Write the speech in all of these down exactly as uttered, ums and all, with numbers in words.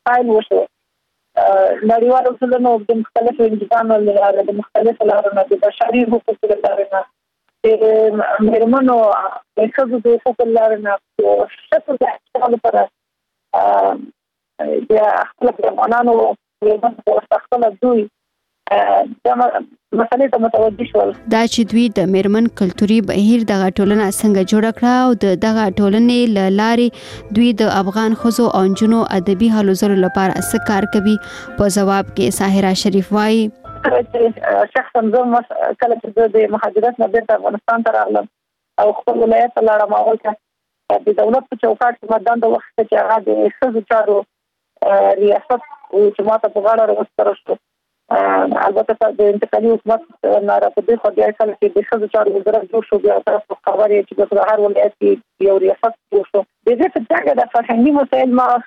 فایل وشو نړیوال اصولونو د مختلفو انجمنونو لپاره د مختلفو لارو د بشري حقوقو لپاره د مرمنو د ښځو د حقوقو لپاره او شته د احترام لپاره د خپل افغانانو د خپل دوی دا مسلې ته متوجه شول. دا چې دوی د میرمن کلتوري بهیر دغه ټولنه څنګه جوړ کړه او د دغه ټولنې ل لارې دوی د افغان ښځو او نجونو ادبي هلو ځلو لپاره څه کار کوي. په جواب کې ساحره شریف وایي شخصا زه کله چې د مهاجرت نه بیرته افغانستان ته راغلم او خپل ولایت ته لاړم او د دولت په چوکاټ کې مدان د وخت چې هغه د ښځو چارو ریاست او چې ماته په غاړه راوستل شو. البته د انتقالي حکومت ناراضي خو بیا کله چې د ښځو چارو وزارت جوړ شو بیا تاسو خبرې چې د هر ولایت کې یو ریاست جوړ شو. د دې په څنګه د فرهنګي مسایل ما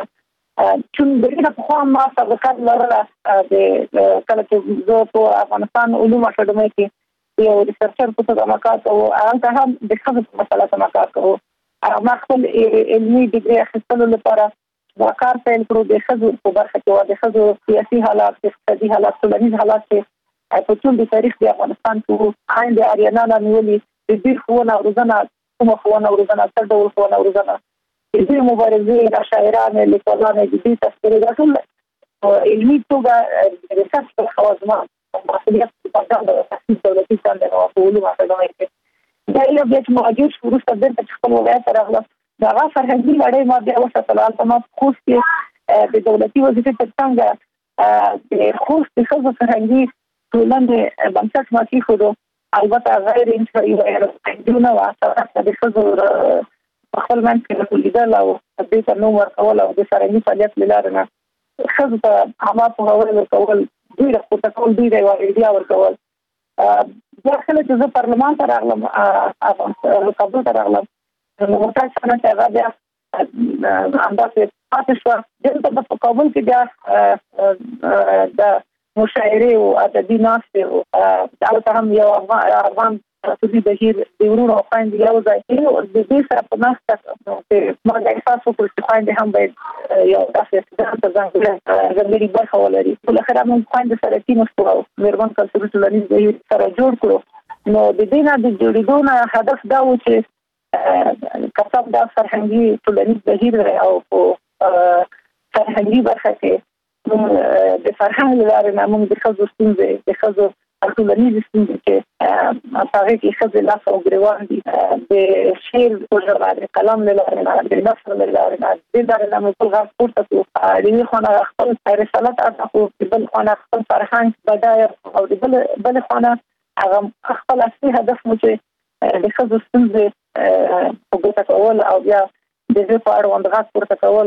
چون دغه په خوا ما سابقه لرله د کله چې زه په افغانستان علوم اکاډمي کې یو ریسرچر په توګه مکات او هغه هم د ښځو په مسله کې مکات کوو. ما خپل علمي ډیګري اخیستلو لپاره دا کار پیل کړو د ښځو په برخه کې د ښځو سیاسي حالات، اقتصادي حالات، ټولنیز حالات چې په ټول د تاریخ د افغانستان کې عین د اریانا نیولې د دې خونه او روزنه کوم خونه او روزنه تر ډول خونه او روزنه د دې مبارزې د شاعرانو لیکوالانو د دې تذکرې د ټول علمي توګه د ریسرچ په خوازمه مسؤلیت په توګه د تحقیق دولتي څنګه او په علومو اکاډمي کې دا یو بیا چې موجود شو وروسته د خپل ولایت راغله دا فرهنګي لړۍ ما بیا وساتله. البته ما خوست کې د دولتي وظیفې تر څنګ د خوست د ښځو فرهنګي ټولنې بنسټ ما کېښودو. البته غیر انشاءي فرهنګونه وو د ښځو په خپل منځ کې راټولېدل او دې ته نوم ورکول او د فرهنګي فعالیت له لارې نه ښځو ته عامه پوهول ورکول، دوی راپورته کول، دوی ته یوه ایډیا ورکول. بیا کله چې زه پارلمان ته راغلم کابل ته راغلم نو متاسفانه چې هغه بیا همداسې پاتې شوه. دلته په کابل کې بیا د مشاعرې او ادبي ناستې او دلته هم یو افغان فرهنګي بهیر د ورونو او خویندې یو ځای کې د دې سره په ناسته کې ما د احساس وکړ چې خویندې هم باید یو داسې ځان ته ځانګړې برخه ولري. بالاخره موږ خویندې سره ټینګ شو او میرمن کلتوري ټولنیز بهیر سره جوړ کړو. نو د دې نه د جوړېدو نه هدف دا و چې کتاب دا فرهنګي ټولنیز بهیر دی او په فرهنګي برخه کې د فرهنګ لپاره نه موږ د ښځو ستونزې د ښځو ټولنیز ستونزې چې هغه کې ښځې لاس او ګریوان دي د شعر په ژبه د قلم له لارې نه د نثر له لارې نه د لارې نه موږ ټول غږ پورته کړو. د یوې خوا خپل رسالت ادا کړو، د بل خوا خپل فرهنګ بډایه او د بل بل خوا هغه خپل اصلي هدف مو چې د ښځو ستونزې په ګوته کول او بیا د دې په اړوند غږ پورته کول.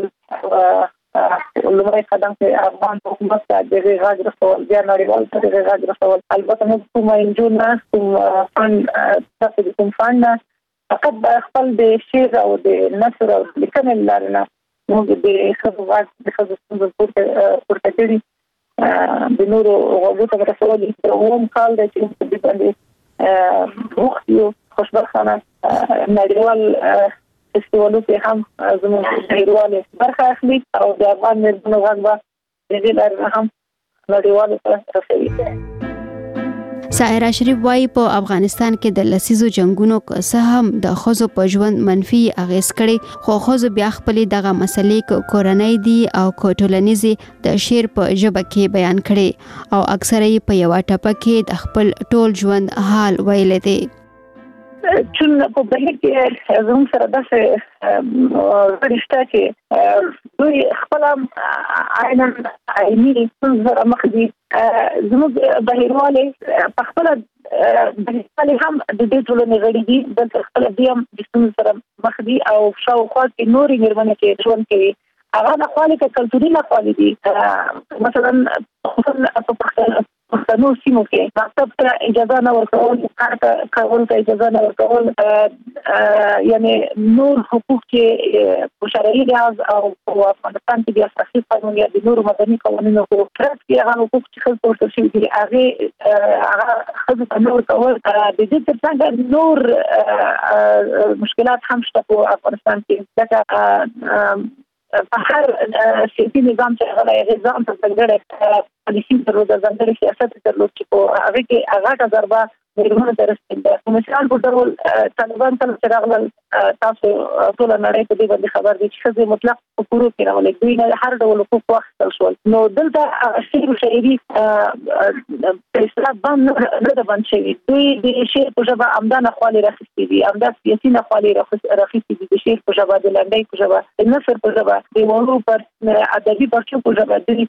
لومړی قدم کې افغان حکومت ته د دې غږ رسول، بیا نړیوال ته د دې غږ رسول. البته موږ کوم انجون نه کوم فند تاسو د کوم فند نه فقط خپل د شعر او د نثر او لیکنې لپاره نه موږ د ښځو غږ د ښځو ستونزې پورته پورته کړي د نورو غږو ته رسول. اووم کال دی چې په دې باندې وخت یو خوشبختانه نړیوال فستیوالو کې هم زموږ نړیوال برخه اخلي او د افغان ملتونو غږ به د دې لپاره هم نړیوال ته رسوي. ساحره شریف وایي په افغانستان کې د لسیزو جنگونو څه هم د ښځو په ژوند منفي اغیز کړي، خو ښځو بیا خپلې دغه مسلې کورنۍ دي او ټولنیزې د شعر په ژبه کې بیان کړي او اکثره یې په یوه ټپه کې د خپل ټول ژوند حال ویلی دی. چون په بهیر کې زموږ سره داسې رشته چې دوی خپل عینا علمي څنګه مخ دي زموږ بهیروالې په خپل بهیروالې هم د دې ټولنې غړي دي، د خپل دې هم د څنګه سره مخ دي او شاوخوا کې نورې مېرمنې کې ژوند کوي. هغه نه خالي کې کلتوري نه خالي دي. مثلا په پښتنو سیمو کې مکتب ته اجازه نه ورکول، کار کول ته اجازه نه ورکول، یعنی نور حقوق چې په شرعي لحاظ او په افغانستان کې د اساسي قانون یا د نورو مدني قوانینو په ترڅ کې هغه حقوق چې خلک ورته شوي دي هغه هغه ښځو ته نه ورکول. د دې تر څنګ نور مشکلات هم شته په افغانستان کې. ځکه په هر سیاسي نظام چې هغه نظام ته څنګه پالیسي درلود ځانګړي سیاست درلود چې په هغه کې هغه د ضربه میرمنو درسته ده مثال په ډول طالبان ته راغلل تاسو ټول نړۍ په دې باندې خبر دي چې خزي مطلق حقوق کې راولي دوی نه هر ډول حقوق واخیستل شول نو دلته شعر او شاعري په اصطلاح باندې نه د باندې شوی دوی د شعر په ژبه آمدانه خالي راخستي دي آمدان سیاسي نه خالي راخستي دي د شعر په ژبه د لنډۍ په ژبه د نثر په ژبه د مورو پر ادبي پرچو په ژبه د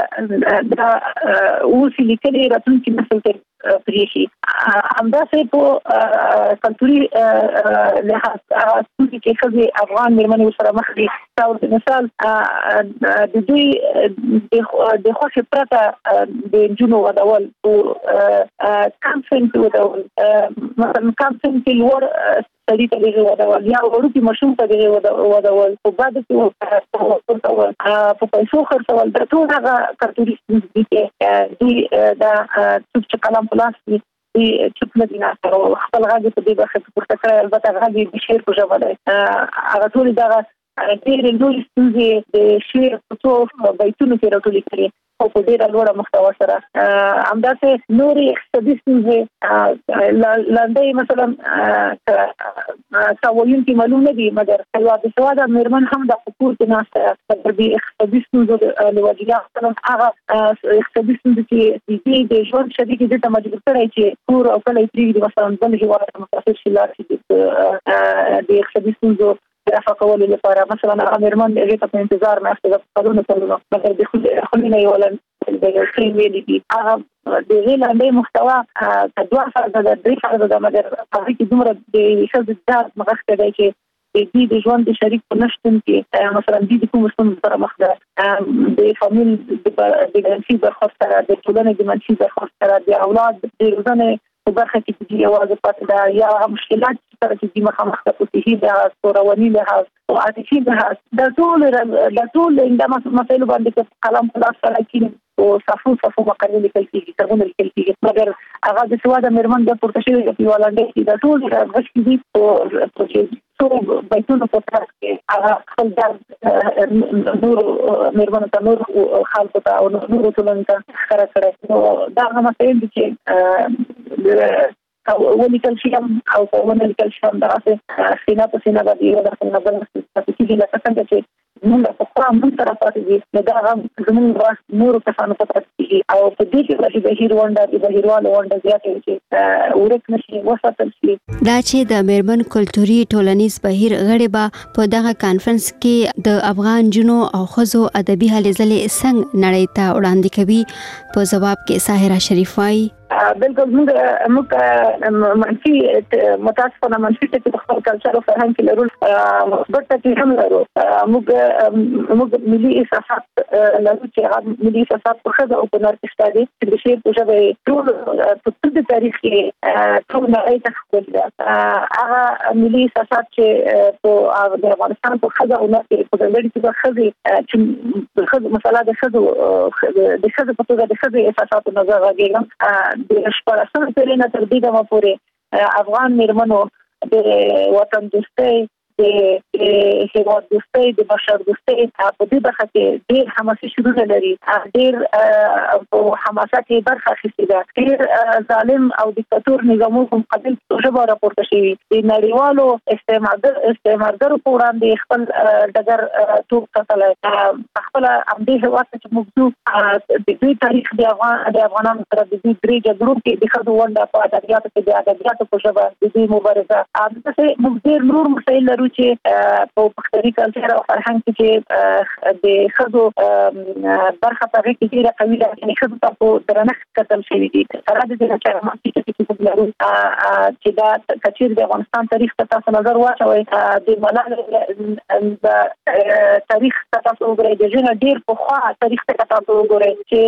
اوس لیکلي راتلونکي نسل ته پریشي همداسې په کلتوري لحاظ چې خزي افغان میرمنې سره مخ دي تاسو مثال د دوی د خوښ پرته د جنو ودول او کم سنت ودول مثلا کم سنت لور سړي ته دی ودول یا ورته مشوم ته دی ودول او بعد کې په پیسو خرڅول د ټول هغه کلتوري دي چې دا څه کلام پلاس دي چې په مدینه او خپل غاږ په دې برخه کې پورته کړی البته غاږ د شعر په ژبه ده هغه ټول دا ډېر لوی ستونزې د شعر په څو بیتونو کې راټولې کړي او په ډېر لوړه مستوى سره همداسې نورې اقتصادي ستونزې لنډۍ مثلا ساویون کې معلوم نه دي مګر یو د سواده میرمن هم د حقوق کې ناشته د اقتصادي ستونزو له وجې مثلا هغه اقتصادي ستونزې چې د ژوند شدید د مجبور کړي چې کور او کله یې مثلا بل هیواد مسافر شي لار شي د اقتصادي ستونزو رفع کولو لپاره مثلا امرمن دغه په انتظار مې اخته قانون کولو مګر د خلینو یو ولن د یوې ویلې دي هغه د غیلندې محتوا د دوه فرد د درې فرد د مګر په کې دومره د شذ د مغښته دی چې د دې د ژوند د شریک په نشټون کې مثلا د دې کوم څه سره مخ ده د فامیل د منفي برخورد سره د ټولنې د منفي برخورد سره د اولاد د روزنه په برخه کې چې یوازې پاتې ده یا مشکلات سره چې مخامخ ته پوهې ده سورونی له او عاطفي ده د ټول د ټول د مسایلو باندې کلام خلاص سره کې او صفو صفو مقاله لیکل کېږي څنګه لیکل کېږي مګر هغه د سواده میرمن د پورته شوی په ولندې کې د ټول غشي دي او څو بیتونه په تاسو کې هغه خپل د نور میرمن ته نور خلکو ته او نور ټولنې ته ښکاره کړي نو دا هغه مسایل دي چې ولیکل شم او په ولیکل شم دا څه سینا په سینا باندې یو د خپل نظر څخه چې لکه څنګه چې موږ په خپل موږ سره پاتې دي دا هم زموږ راس نور کسانو په تاسو کې او په دې کې چې بهیر وانډه د بهیروالو وانډه زیاتې چې ورک نشي وساتل شي دا چې د میرمن کلتوري ټولنیز بهیر غړي با په دغه کانفرنس کې د افغان جنو او خزو ادبي هلې ځلې څنګه نړۍ ته وړاندې کوي په جواب کې ساحره شریف وايي بالکل موږ موږ منفي متاسفانه منفي چې خپل کلچر او فرهنګ کې لرو مثبت چې هم لرو موږ موږ ملي احساسات لرو چې هغه ملي احساسات په خزه او په نړۍ کې ستاسو د شی په ژبه ټول په ټول تاریخ کې ټول نړۍ ته خپل هغه ملي احساسات چې په افغانستان په خزه او نړۍ کې په ډېر کې په خزه چې خزه مثلا د خزه د خزه په توګه د خزه احساسات نظر راګیږي د شپږم پیړۍ نه تر دې دمه پورې افغان میرمنو د وطن دوستۍ د هیواد دوستۍ د بشر دوستۍ په دې برخه کې ډېر حماسي شروع لري ډېر په حماسات کې برخه اخیستې ده ډېر ظالم او دیکتاتور نظامونو په مقابل ژبه راپورته شوی د نړیوالو استعمارګر استعمارګرو په وړاندې خپل ډګر توپ کتل خپل امدې هوا چې موږ د دې تاریخ د افغان د افغانانو سره د دې درې جګړو کې د خدو ونده په ادبیاتو کې د ادبیاتو په ژبه د دې مبارزه تاسو موږ ډېر نور مسایل لرو چې په پښتني کلچر او فرهنګ کې د خزو برخه په کې ډیره قوي ده چې خزو ته په درنښت کتل شوی دي سره د دې چې ماته چې په لارو چې دا کچیر د افغانستان تاریخ ته تاسو نظر واچوي د ملال د تاریخ ته تاسو وګورئ د جن ډیر په خوا تاریخ ته تاسو وګورئ چې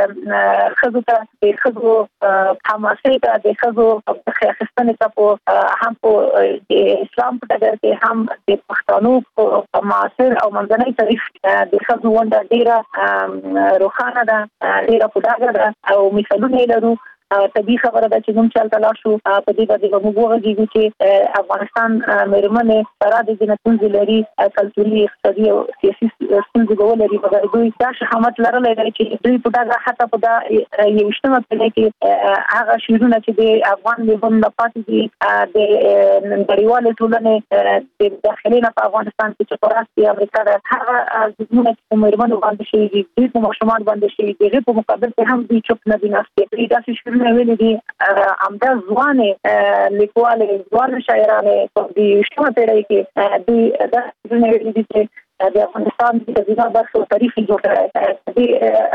خزو ته د خزو حماسه ته د خزو اخیستنې ته په هم په اسلام په ډګر کې هم د پښتنو په معاصر او منځني تاریخ د خزو ونده ډیره روښانه ده ډیره پوډاګه ده او مثالونه لرو طبي خبره ده چې موږ چلته لا شو په دې باندې موږ وغږیږو چې افغانستان مېرمنې سره د جنتون زلري کلتوري اقتصادي او سیاسي ستونزې ولري په دوی دا شهامت لرلای دی چې دوی په دا حتی په دا یو شتمه په کې هغه شیرونه چې د افغان مېرمنو لپاره دي د نړیوال ټولنې د داخلي په افغانستان کې چې پراستی امریکا د هغه ځمونه چې مېرمنو باندې شي دي د مشمول باندې شي دغه په مقابل کې هم دوی چوپ نه دي ناشته دا چې شیرونه ویلي دي امدا ځوانه لیکواله ځوان شاعرانه په دې شتمه پیړۍ کې دوی دا څنګه ویلي دي چې د افغانستان د ځینو برخو تاریخي جوړ کړی دی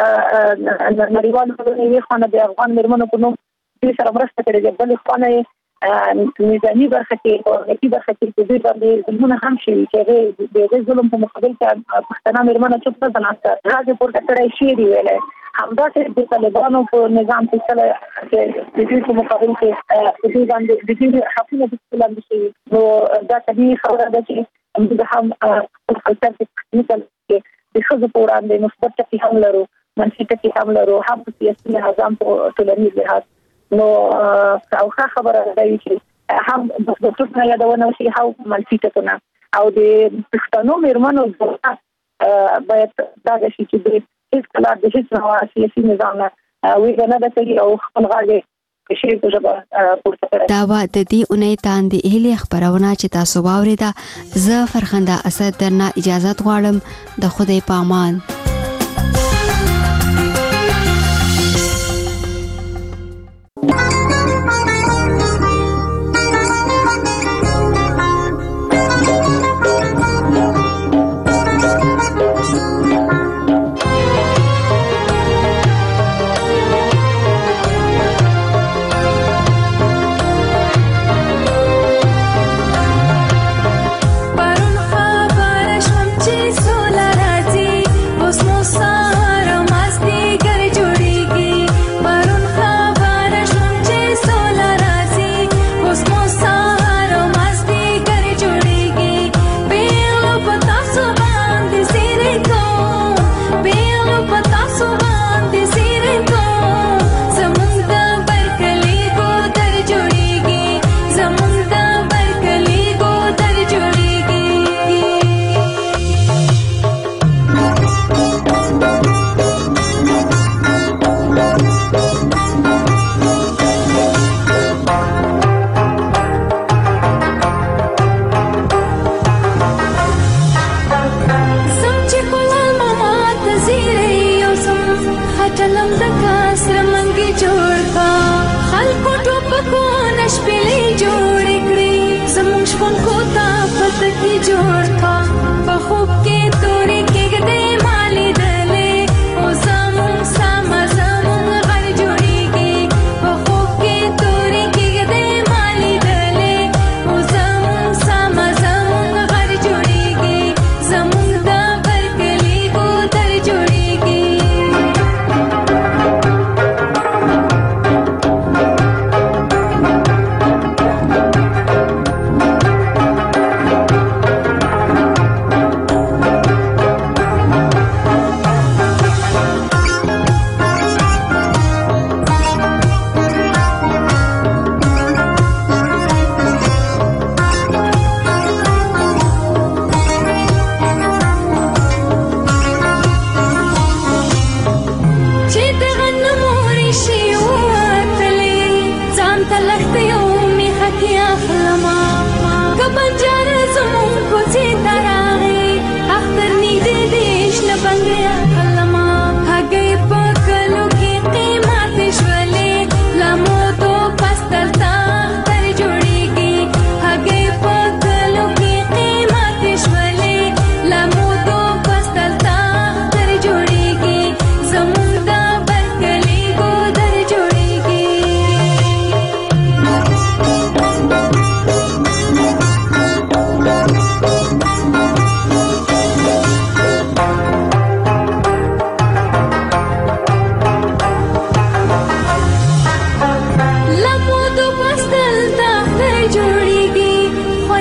د نړیوالو ټولنې خو نه د افغان مېرمنو په نوم د سره مرسته کړې ده بل خو نه میزاني برخه کې او نتیجه برخه کې د دې باندې زمونه هم شي چې د ظلم په مقابل کې پښتنه مېرمنه چوپ نه بناسته راځي پورته کړی شي دی ویل همدا چې د طالبانو په نظام کې څه چې د دې په مقابل کې د دې باندې د دې حقونه د اسلام شي نو دا طبيعي خبره ده چې موږ هم خپل تفکر کې د خزو په وړاندې مثبت ټکي هم لرو منفي ټکي هم لرو هم سیاسي نظام په ټولنیز لحاظ نو او ښه خبره ده چې هم د ټولنې یادونه شي او منفي ټکونه او د پښتنو مېرمنو باید دا شي چې د هیڅ کله د هیڅ نوع سیاسي نظام نه وی نه د کوي او خپل غاړه شي په ژبه پورته کړي دا و د دې اونۍ تاندې اهلي خبرونه چې تاسو واوریدا زه فرخنده اسد درنه اجازه غواړم د خدای پامان.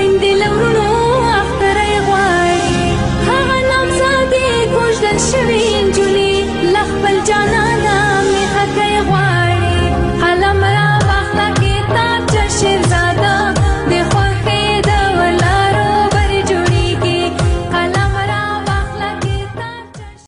شوي